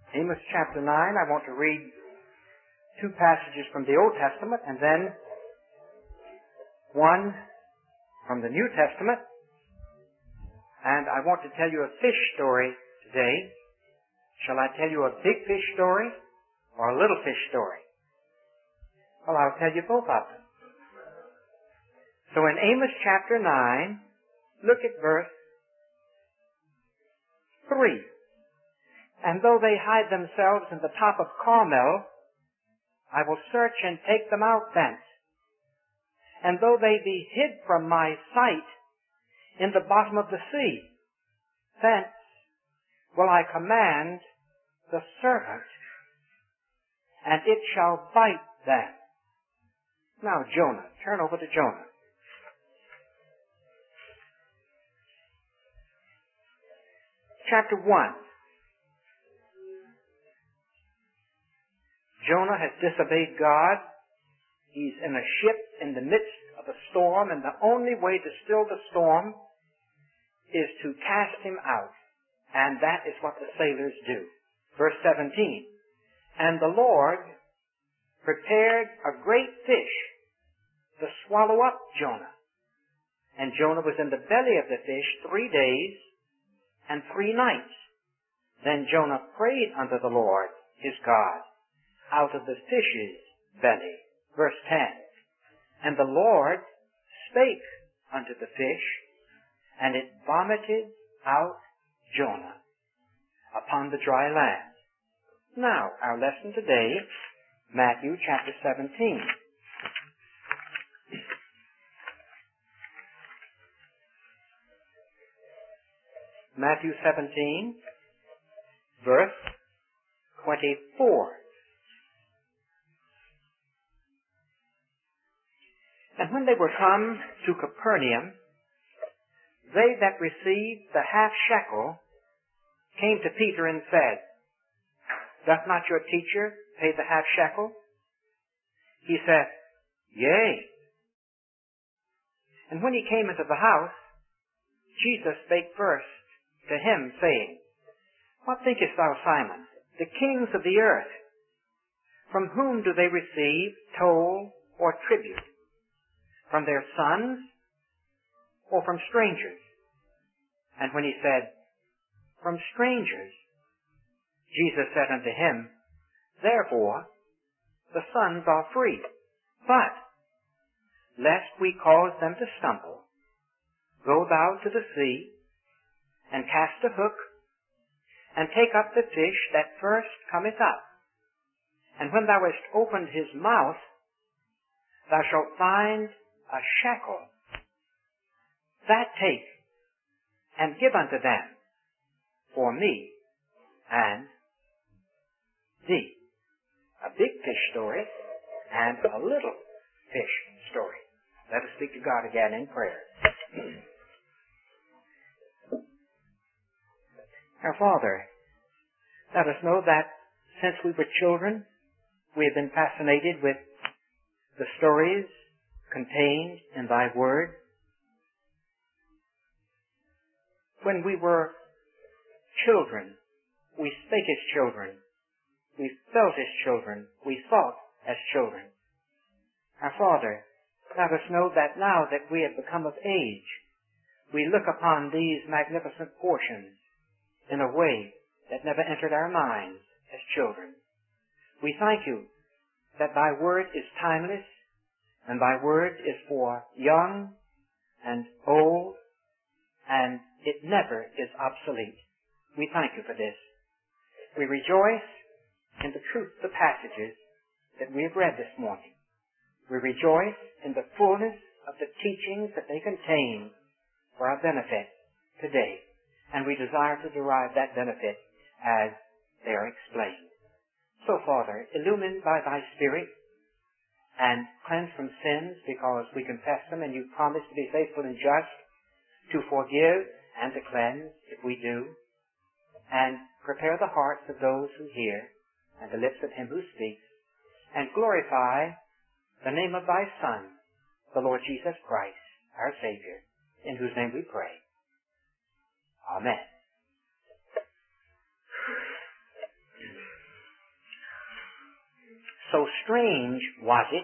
Amos chapter 9, I want to read two passages from the Old Testament and then one from the New Testament. And I want to tell you a fish story today. Shall I tell you a big fish story or a little fish story? Well, I'll tell you both of them. So in Amos chapter 9, look at verse 3. And though they hide themselves in the top of Carmel, I will search and take them out thence. And though they be hid from my sight in the bottom of the sea, thence will I command the serpent, and it shall bite them. Now Jonah, turn over to Jonah. Chapter 1. Jonah has disobeyed God. He's in a ship in the midst of a storm, and the only way to still the storm is to cast him out. And that is what the sailors do. Verse 17. And the Lord prepared a great fish to swallow up Jonah. And Jonah was in the belly of the fish 3 days and 3 nights. Then Jonah prayed unto the Lord his God out of the fish's belly. Verse 10. And the Lord spake unto the fish, and it vomited out Jonah upon the dry land. Now, our lesson today, Matthew chapter 17. Matthew 17, verse 24. And when they were come to Capernaum, they that received the half shekel came to Peter and said, Doth not your teacher pay the half shekel? He said, Yea. And when he came into the house, Jesus spake first to him, saying, What thinkest thou, Simon? The kings of the earth, from whom do they receive toll or tribute? From their sons or from strangers? And when he said, From strangers, Jesus said unto him, Therefore the sons are free. But, lest we cause them to stumble, go thou to the sea, and cast a hook, and take up the fish that first cometh up. And when thou hast opened his mouth, thou shalt find a shekel. That take, and give unto them, for me and thee. A big fish story and a little fish story. Let us speak to God again in prayer. Our Father, let us know that since we were children, we have been fascinated with the stories contained in Thy Word. When we were children, we spake as children, we felt as children, we thought as children. Our Father, let us know that now that we have become of age, we look upon these magnificent portions in a way that never entered our minds as children. We thank You that Thy Word is timeless, and Thy Word is for young and old, and it never is obsolete. We thank You for this. We rejoice in the truth of the passages that we have read this morning. We rejoice in the fullness of the teachings that they contain for our benefit today, and we desire to derive that benefit as they are explained. So, Father, illumined by Thy Spirit, and cleanse from sins because we confess them, and You promise to be faithful and just to forgive and to cleanse if we do, and prepare the hearts of those who hear and the lips of him who speaks, and glorify the name of Thy Son, the Lord Jesus Christ, our Savior, in whose name we pray. Amen. so strange was it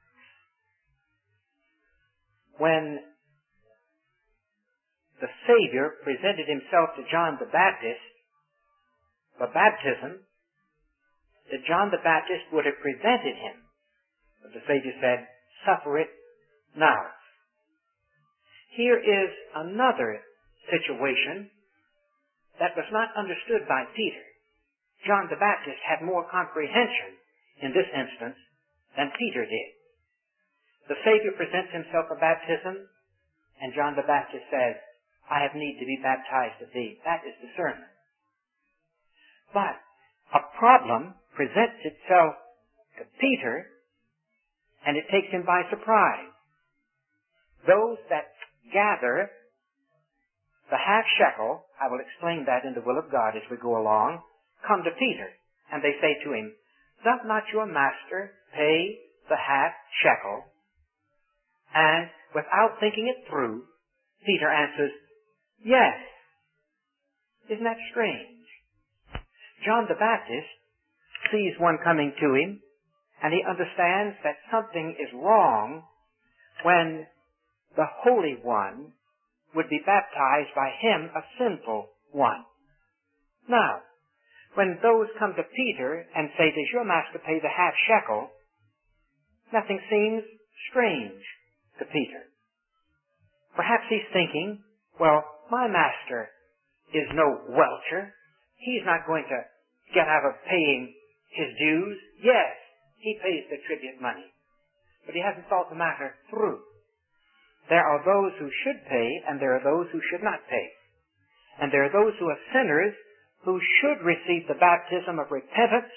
when the Savior presented himself to John the Baptist for baptism, that John the Baptist would have prevented him. But the Savior said, "Suffer it now." Here is another situation that was not understood by Peter. John the Baptist had more comprehension in this instance than Peter did. The Savior presents himself for baptism, and John the Baptist says, "I have need to be baptized of thee." That is discernment. But a problem presents itself to Peter, and it takes him by surprise. Those that gather the half shekel, I will explain that in the will of God as we go along, come to Peter, and they say to him, "Doth not your master pay the half shekel?" And without thinking it through, Peter answers, "Yes." Isn't that strange? John the Baptist sees one coming to him, and he understands that something is wrong when the Holy One would be baptized by him, a sinful one. Now, when those come to Peter and say, "Does your master pay the half shekel?" nothing seems strange to Peter. Perhaps he's thinking, well, my master is no welcher. He's not going to get out of paying his dues. Yes, he pays the tribute money. But he hasn't thought the matter through. There are those who should pay, and there are those who should not pay. And there are those who are sinners who should receive the baptism of repentance,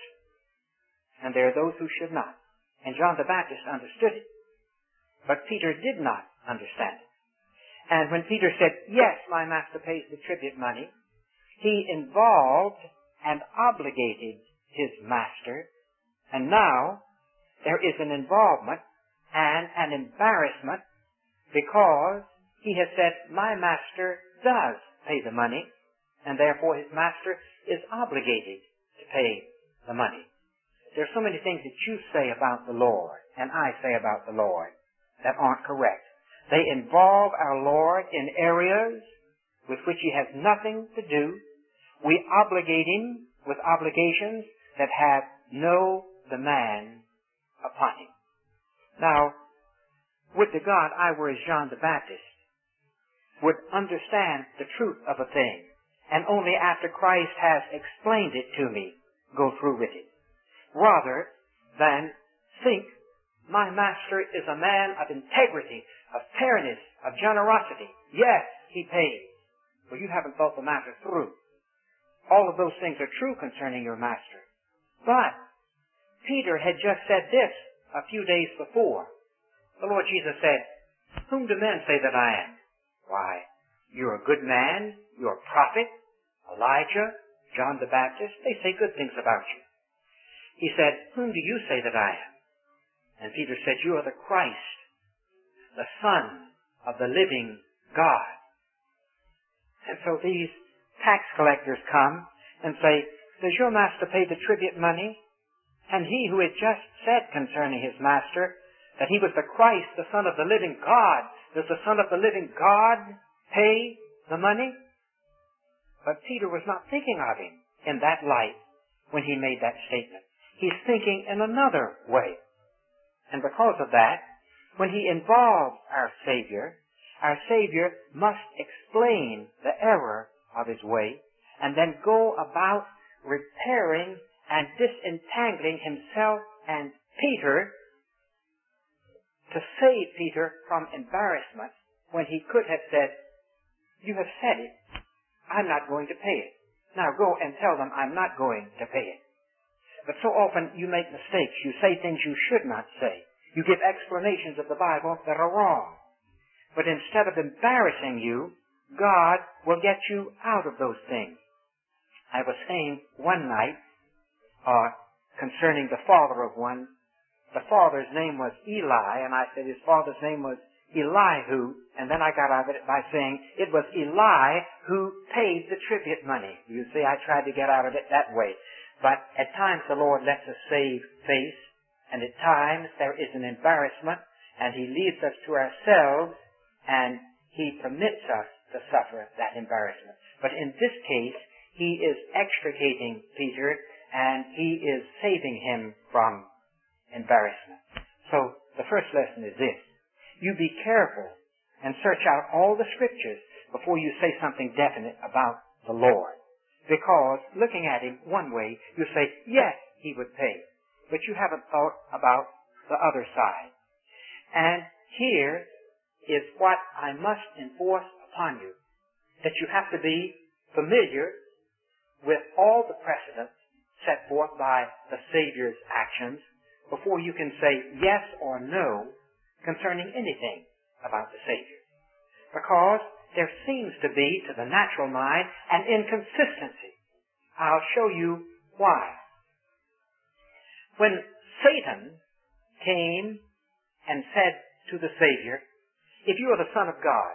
and there are those who should not. And John the Baptist understood it. But Peter did not understand it. And when Peter said, "Yes, my master pays the tribute money," he involved and obligated his master. And now there is an involvement and an embarrassment because he has said, "My master does pay the money," and therefore his master is obligated to pay the money. There are so many things that you say about the Lord and I say about the Lord that aren't correct. They involve our Lord in areas with which he has nothing to do. We obligate him with obligations that have no demand upon him. Now, would to God I were as John the Baptist, would understand the truth of a thing, and only after Christ has explained it to me, go through with it, rather than think my master is a man of integrity, of fairness, of generosity. Yes, he pays. Well, you haven't thought the matter through. All of those things are true concerning your master. But Peter had just said this a few days before. The Lord Jesus said, "Whom do men say that I am?" "Why, you're a good man, you're a prophet, Elijah, John the Baptist. They say good things about you." He said, "Whom do you say that I am?" And Peter said, "You are the Christ, the Son of the living God." And so these tax collectors come and say, "Does your master pay the tribute money?" And he who had just said concerning his master that he was the Christ, the Son of the living God, does the Son of the living God pay the money? But Peter was not thinking of him in that light when he made that statement. He's thinking in another way. And because of that, when he involves our Savior must explain the error of his way and then go about repairing and disentangling himself and Peter to save Peter from embarrassment when he could have said, "You have said it. I'm not going to pay it. Now go and tell them I'm not going to pay it." But so often you make mistakes. You say things you should not say. You give explanations of the Bible that are wrong. But instead of embarrassing you, God will get you out of those things. I was saying one night concerning the father of one. The father's name was Eli, and I said his father's name was Elihu, and then I got out of it by saying it was Eli who paid the tribute money. You see, I tried to get out of it that way. But at times the Lord lets us save face And at times there is an embarrassment, and he leaves us to ourselves, and he permits us to suffer that embarrassment. But in this case, he is extricating Peter, and he is saving him from embarrassment. So the first lesson is this. You be careful and search out all the scriptures before you say something definite about the Lord. Because looking at him one way, you say, yes, he would pay. But you haven't thought about the other side. And here is what I must enforce upon you. That you have to be familiar with all the precedents set forth by the Savior's actions before you can say yes or no concerning anything about the Savior. Because there seems to be, to the natural mind, an inconsistency. I'll show you why. When Satan came and said to the Savior, if you are the Son of God,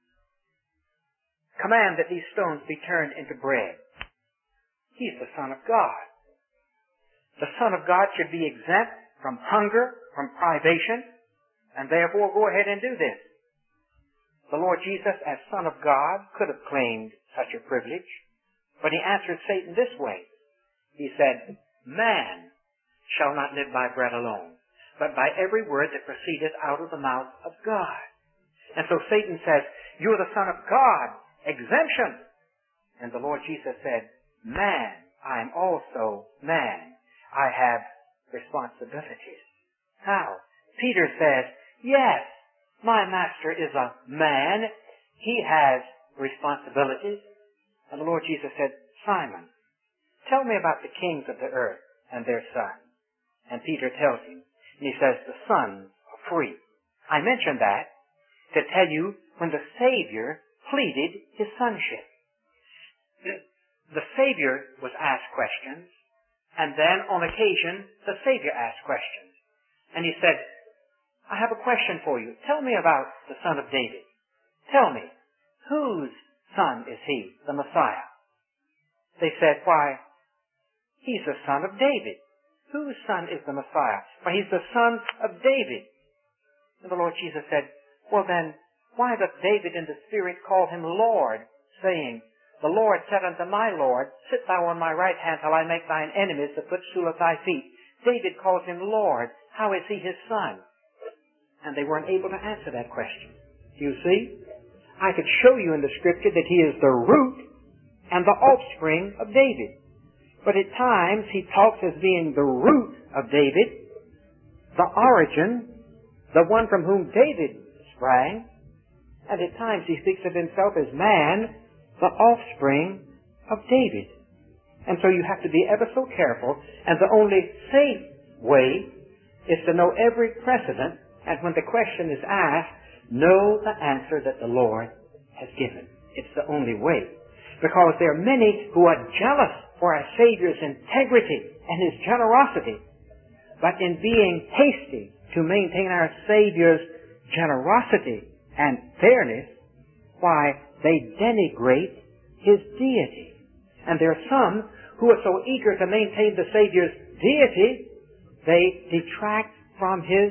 command that these stones be turned into bread. He's the Son of God. The Son of God should be exempt from hunger, from privation, and therefore go ahead and do this. The Lord Jesus, as Son of God, could have claimed such a privilege, but he answered Satan this way. He said, man shall not live by bread alone, but by every word that proceedeth out of the mouth of God. And so Satan says, you're the Son of God, exemption. And the Lord Jesus said, man, I am also man. I have responsibilities. How? Peter says, yes, my master is a man. He has responsibilities. And the Lord Jesus said, Simon, tell me about the kings of the earth and their sons. And Peter tells him. And he says, the sons are free. I mentioned that to tell you when the Savior pleaded his sonship. The Savior was asked questions, and then on occasion the Savior asked questions. And he said, I have a question for you. Tell me about the Son of David. Tell me, whose son is he, the Messiah? They said, why, he's the son of David. Whose son is the Messiah? Why, he's the son of David. And the Lord Jesus said, well then, why doth David in the Spirit call him Lord, saying, the Lord said unto my Lord, sit thou on my right hand till I make thine enemies the footstool of thy feet. David calls him Lord. How is he his son? And they weren't able to answer that question. Do you see? I could show you in the Scripture that he is the root and the offspring of David. But at times he talks as being the root of David, the origin, the one from whom David sprang, and at times he speaks of himself as man, the offspring of David. And so you have to be ever so careful, and the only safe way is to know every precedent, and when the question is asked, know the answer that the Lord has given. It's the only way. Because there are many who are jealous for our Savior's integrity and his generosity, but in being hasty to maintain our Savior's generosity and fairness, why, they denigrate his deity. And there are some who are so eager to maintain the Savior's deity, they detract from his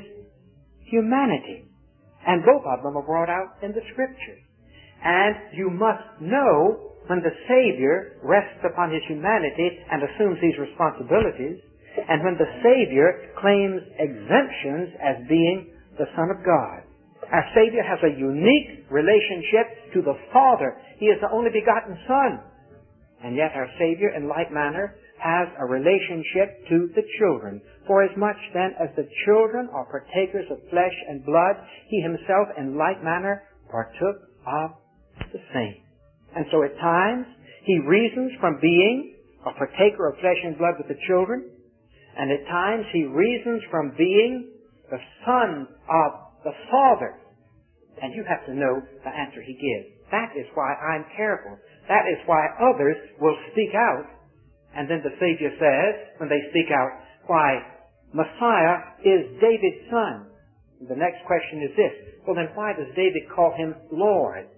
humanity. And both of them are brought out in the Scriptures. And you must know when the Savior rests upon his humanity and assumes these responsibilities, and when the Savior claims exemptions as being the Son of God. Our Savior has a unique relationship to the Father. He is the only begotten Son. And yet our Savior, in like manner, has a relationship to the children. For as much then as the children are partakers of flesh and blood, he himself, in like manner, partook of the same. And so at times, he reasons from being a partaker of flesh and blood with the children, and at times he reasons from being the Son of the Father. And you have to know the answer he gives. That is why I'm careful. That is why others will speak out. And then the Savior says, when they speak out, why, Messiah is David's son. And the next question is this. Well, then why does David call him Lord?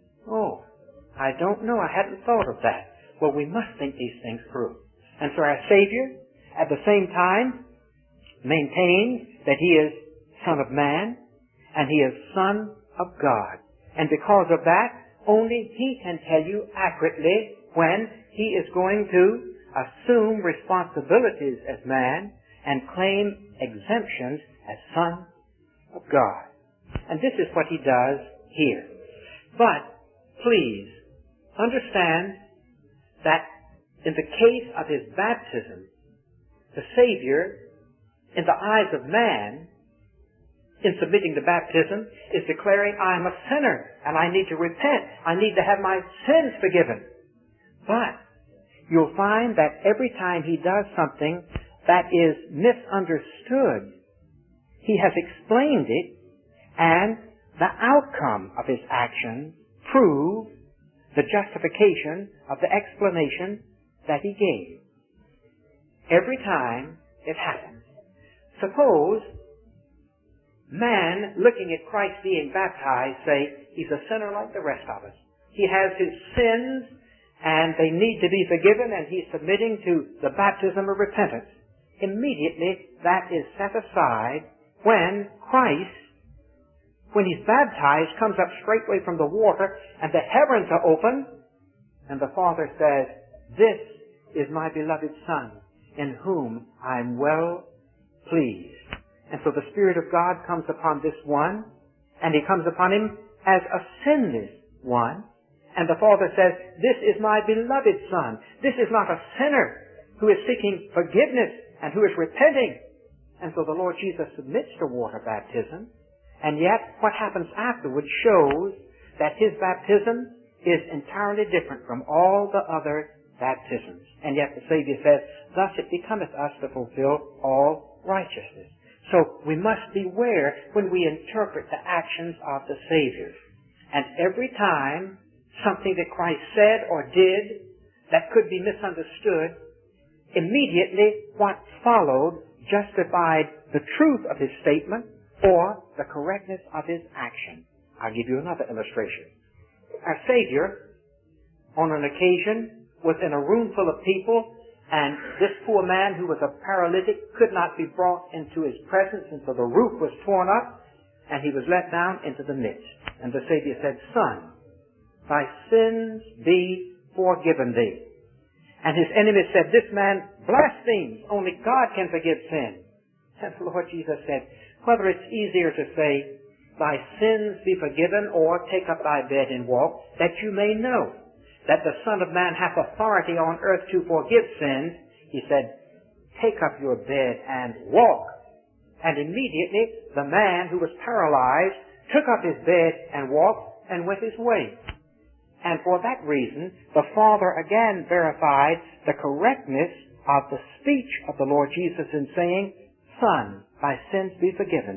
Oh, I don't know. I hadn't thought of that. Well, we must think these things through. And so our Savior, at the same time, maintains that he is Son of Man and he is Son of God. And because of that, only he can tell you accurately when he is going to assume responsibilities as man and claim exemptions as Son of God. And this is what he does here. But please understand that in the case of his baptism, the Savior, in the eyes of man, in submitting to baptism, is declaring, I am a sinner and I need to repent. I need to have my sins forgiven. But you'll find that every time he does something that is misunderstood, he has explained it, and the outcome of his actions prove the justification of the explanation that he gave. Every time it happens. Suppose man, looking at Christ being baptized, say, he's a sinner like the rest of us. He has his sins, and they need to be forgiven, and he's submitting to the baptism of repentance. Immediately, that is set aside when Christ, when he's baptized, comes up straightway from the water, and the heavens are open, and the Father says, this is my beloved Son, in whom I am well pleased. And so the Spirit of God comes upon this one, and he comes upon him as a sinless one. And the Father says, this is my beloved Son. This is not a sinner who is seeking forgiveness and who is repenting. And so the Lord Jesus submits to water baptism. And yet what happens afterwards shows that his baptism is entirely different from all the other baptisms. And yet the Savior says, thus it becometh us to fulfill all righteousness. So we must beware when we interpret the actions of the Savior. And every time something that Christ said or did that could be misunderstood, immediately what followed justified the truth of his statement or the correctness of his action. I'll give you another illustration. Our Savior, on an occasion, was in a room full of people, and this poor man who was a paralytic could not be brought into his presence, and so the roof was torn up, and he was let down into the midst. And the Savior said, Son, thy sins be forgiven thee. And his enemies said, this man blasphemes. Only God can forgive sin. And the Lord Jesus said, whether it's easier to say, thy sins be forgiven, or take up thy bed and walk, that you may know that the Son of Man hath authority on earth to forgive sins, he said, take up your bed and walk. And immediately the man who was paralyzed took up his bed and walked and went his way. And for that reason, the Father again verified the correctness of the speech of the Lord Jesus in saying, Son, thy sins be forgiven.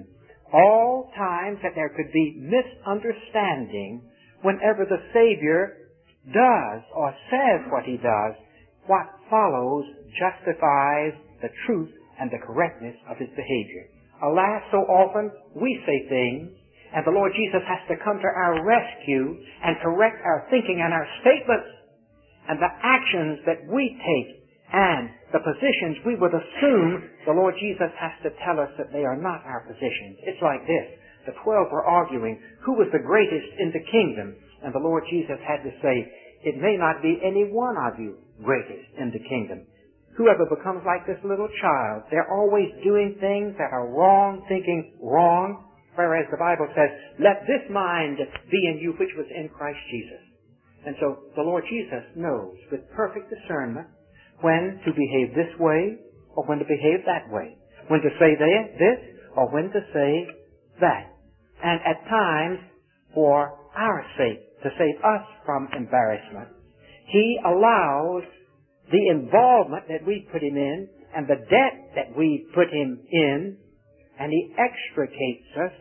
All times that there could be misunderstanding whenever the Savior does or says what he does, what follows justifies the truth and the correctness of his behavior. Alas, so often we say things, and the Lord Jesus has to come to our rescue and correct our thinking and our statements and the actions that we take and the positions we would assume. The Lord Jesus has to tell us that they are not our positions. It's like this. The 12 were arguing who was the greatest in the kingdom. And the Lord Jesus had to say, it may not be any one of you greatest in the kingdom. Whoever becomes like this little child, they're always doing things that are wrong, thinking wrong, whereas the Bible says, let this mind be in you which was in Christ Jesus. And so the Lord Jesus knows with perfect discernment when to behave this way or when to behave that way, when to say this or when to say that. And at times, for our sake, to save us from embarrassment, he allows the involvement that we put him in and the debt that we put him in, and he extricates us,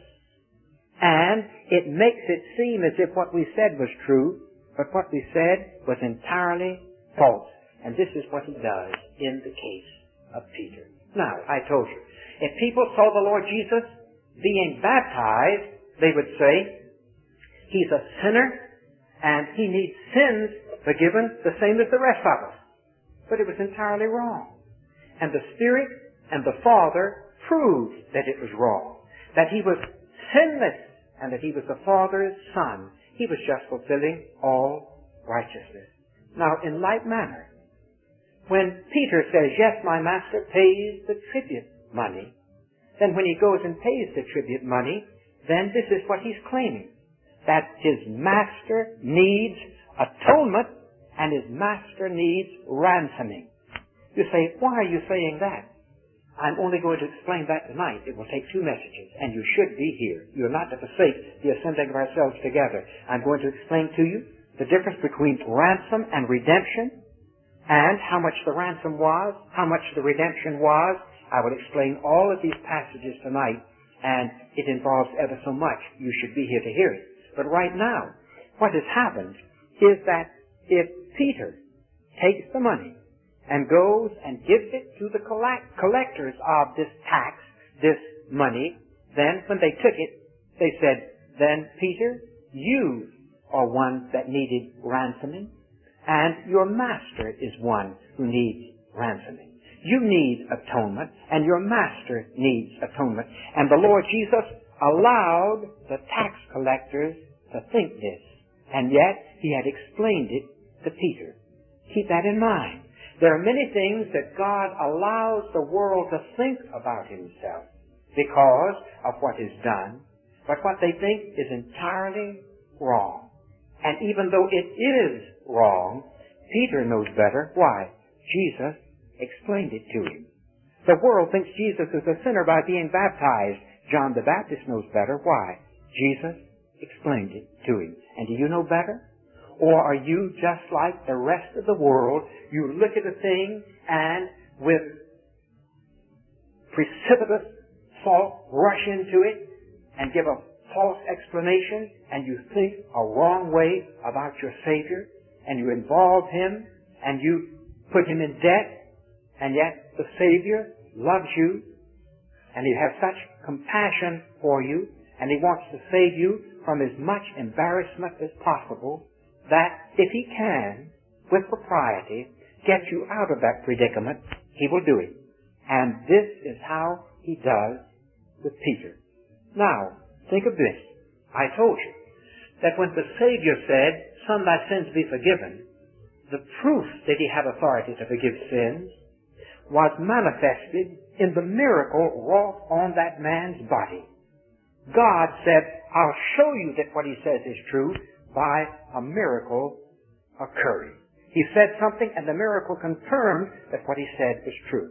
and it makes it seem as if what we said was true, but what we said was entirely false. And this is what he does in the case of Peter. Now, I told you, if people saw the Lord Jesus being baptized, they would say, he's a sinner, and he needs sins forgiven the same as the rest of us. But it was entirely wrong. And the Spirit and the Father proved that it was wrong, that he was sinless, and that he was the Father's Son. He was just fulfilling all righteousness. Now, in like manner, when Peter says, yes, my master pays the tribute money, then when he goes and pays the tribute money, then this is what he's claiming, that his master needs atonement and his master needs ransoming. You say, why are you saying that? I'm only going to explain that tonight. It will take 2 messages, and you should be here. You're not to forsake the assembling of ourselves together. I'm going to explain to you the difference between ransom and redemption, and how much the ransom was, how much the redemption was. I will explain all of these passages tonight, and it involves ever so much. You should be here to hear it. But right now, what has happened is that if Peter takes the money and goes and gives it to the collectors of this tax, this money, then when they took it, they said, then Peter, you are one that needed ransoming, and your master is one who needs ransoming. You need atonement, and your master needs atonement. And the Lord Jesus allowed the tax collectors to think this, and yet he had explained it to Peter. Keep that in mind. There are many things that God allows the world to think about himself because of what is done, but what they think is entirely wrong. And even though it is wrong, Peter knows better. Why? Jesus explained it to him. The world thinks Jesus is a sinner by being baptized. John the Baptist knows better. Why? Jesus explained it to him. And do you know better? Or are you just like the rest of the world? You look at a thing and with precipitous thought rush into it and give a false explanation, and you think a wrong way about your Savior, and you involve him and you put him in debt, and yet the Savior loves you and he has such compassion for you, and he wants to save you from as much embarrassment as possible, that if he can, with propriety, get you out of that predicament, he will do it. And this is how he does with Peter. Now, think of this. I told you that when the Savior said, son, thy sins be forgiven, the proof that he had authority to forgive sins was manifested in the miracle wrought on that man's body. God said, I'll show you that what he says is true by a miracle occurring. He said something and the miracle confirmed that what he said was true.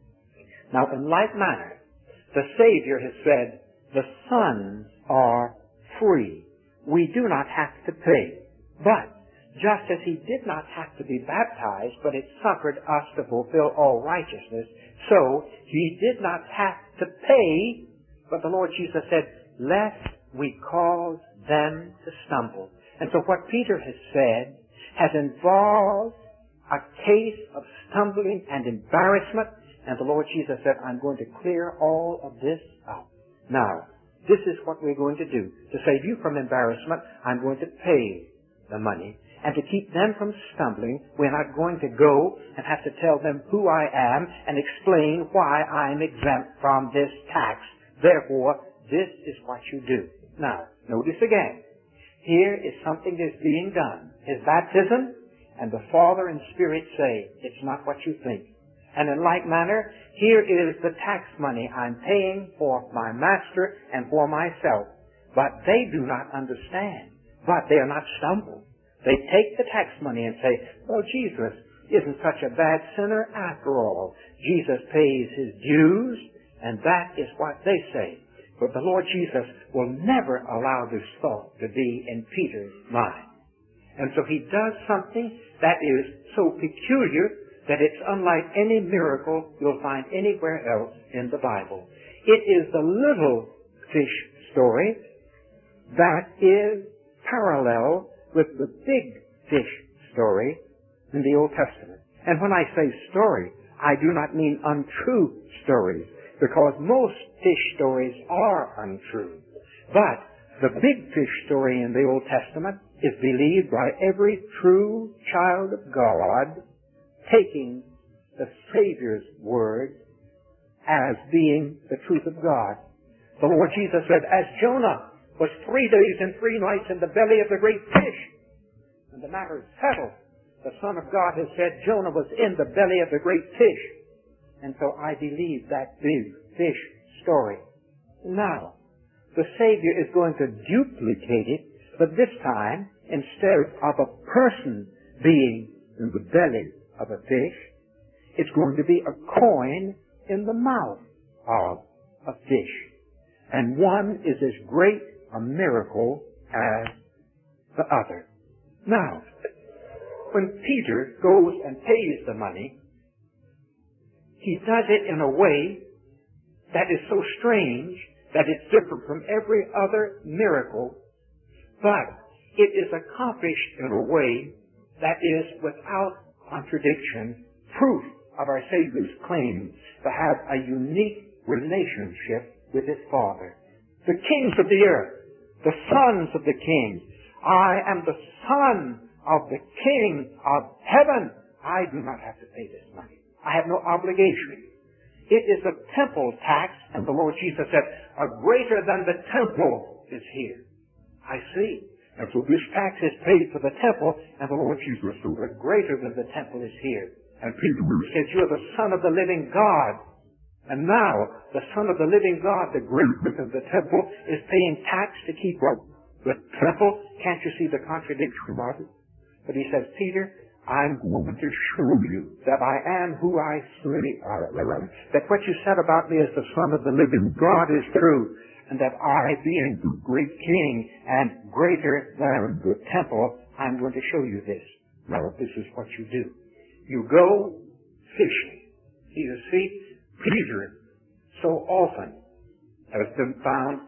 Now, in like manner, the Savior has said, the sons are free. We do not have to pay. But just as he did not have to be baptized, but it suffered us to fulfill all righteousness, so he did not have to pay, but the Lord Jesus said, lest we cause them to stumble. And so what Peter has said has involved a case of stumbling and embarrassment, and the Lord Jesus said, I'm going to clear all of this up. Now, this is what we're going to do. To save you from embarrassment, I'm going to pay the money. And to keep them from stumbling, we're not going to go and have to tell them who I am and explain why I'm exempt from this tax. Therefore, this is what you do. Now, notice again. Here is something that's being done. His baptism, and the Father and Spirit say, it's not what you think. And in like manner, here is the tax money I'm paying for my master and for myself. But they do not understand. But they are not stumbled. They take the tax money and say, well, Jesus isn't such a bad sinner after all. Jesus pays his dues, and that is what they say. But the Lord Jesus will never allow this thought to be in Peter's mind. And so he does something that is so peculiar that it's unlike any miracle you'll find anywhere else in the Bible. It is the little fish story that is parallel with the big fish story in the Old Testament. And when I say story, I do not mean untrue stories, because most fish stories are untrue. But the big fish story in the Old Testament is believed by every true child of God, taking the Savior's word as being the truth of God. The Lord Jesus said, as Jonah was 3 days and 3 nights in the belly of the great fish, and the matter is settled, the Son of God has said Jonah was in the belly of the great fish. And so I believe that big fish story. Now, the Savior is going to duplicate it, but this time, instead of a person being in the belly of a fish, it's going to be a coin in the mouth of a fish. And one is as great a miracle as the other. Now, when Peter goes and pays the money, he does it in a way that is so strange that it's different from every other miracle, but it is accomplished in a way that is without contradiction, proof of our Savior's claim to have a unique relationship with His Father. The kings of the earth, the sons of the kings, I am the Son of the King of heaven. I do not have to pay this money. I have no obligation. It is a temple tax, and the Lord Jesus said, a greater than the temple is here. I see. And so this tax is paid for the temple, and the Lord Jesus said, a greater than the temple is here. And Peter says, you're the Son of the living God. And now, the Son of the living God, the greater than the temple, is paying tax to keep up the temple. Can't you see the contradiction about it? But he says, Peter, I'm going to show you that I am who I say I am. That what you said about me as the Son of the living God is true. And that I, being the great King and greater than the temple, I'm going to show you this. Well, this is what you do. You go fishing. You see, Peter so often has been found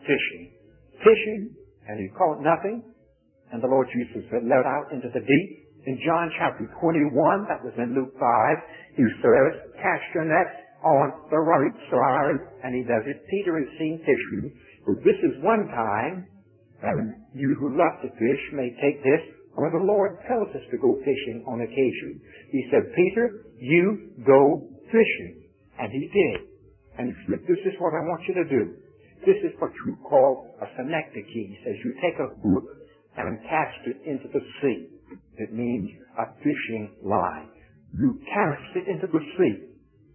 fishing, and he caught nothing. And the Lord Jesus said, let out into the deep. In John chapter 21, that was in Luke 5, he says, cast your net on the right side, and he does it. Peter is seen fishing. But this is one time, and you who love to fish may take this, where the Lord tells us to go fishing on occasion. He said, Peter, you go fishing. And he did. And he said, this is what I want you to do. This is what you call a synecdoche. He says, you take a hook and cast it into the sea. It means a fishing line. You cast it into the sea.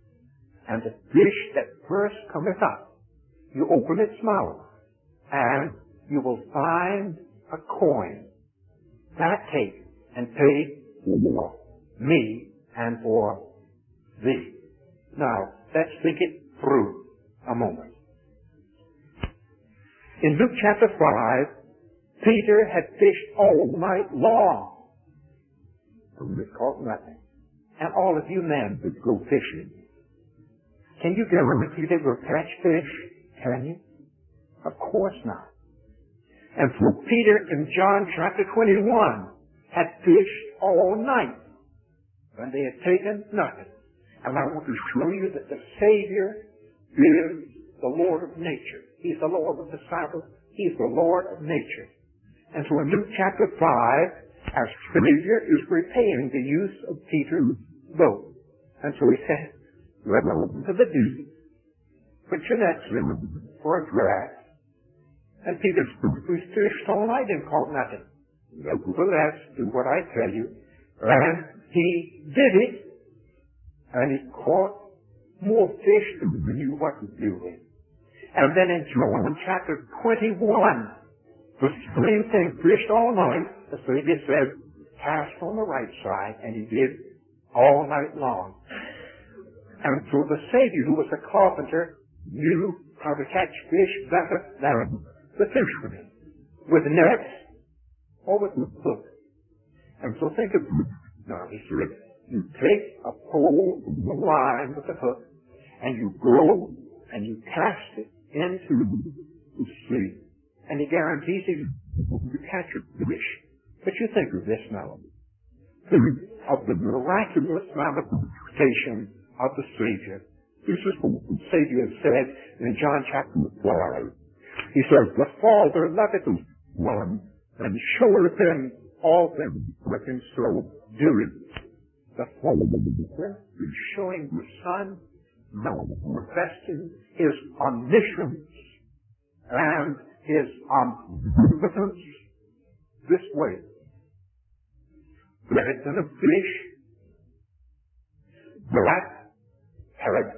And the fish that first cometh up, you open its mouth, and you will find a coin. That take and pay for me and for thee. Now, let's think it through a moment. In Luke chapter 5, Peter had fished all night long. And he caught nothing. And all of you men would go fishing. Can you guarantee they will catch fish? Can you? Of course not. And so Peter in John chapter 21 had fished all night. And they had taken nothing. And I want to show you that the Savior is the Lord of nature. He's the Lord of the Sabbath. He's the Lord of nature. And so in Luke chapter 5, our Savior is repaying the use of Peter's boat. And so he said, let me open to the deep. Put your nets in for a draught. And Peter fished all night and caught nothing. Nevertheless, do what I tell you. And he did it. And he caught more fish than he knew what to do with. And then in John chapter 21, the same thing, fished all night. The Savior said, cast on the right side, and he did all night long. And so the Savior, who was a carpenter, knew how to catch fish better than the fishermen, with nets or with a hook. And so think of it. Now, he said, you take a pole of the line with the hook, and you go and you cast it into the sea. And he guarantees you catch a fish. But you think of this now. Think of the miraculous manifestation of the Savior. This is what the Savior said in John chapter 12. He says, the Father loveth us one, and showeth him all things that can so do it. The Father is showing the Son manifesting His omniscience and His omnipotence this way. Bread and a fish, black, parrot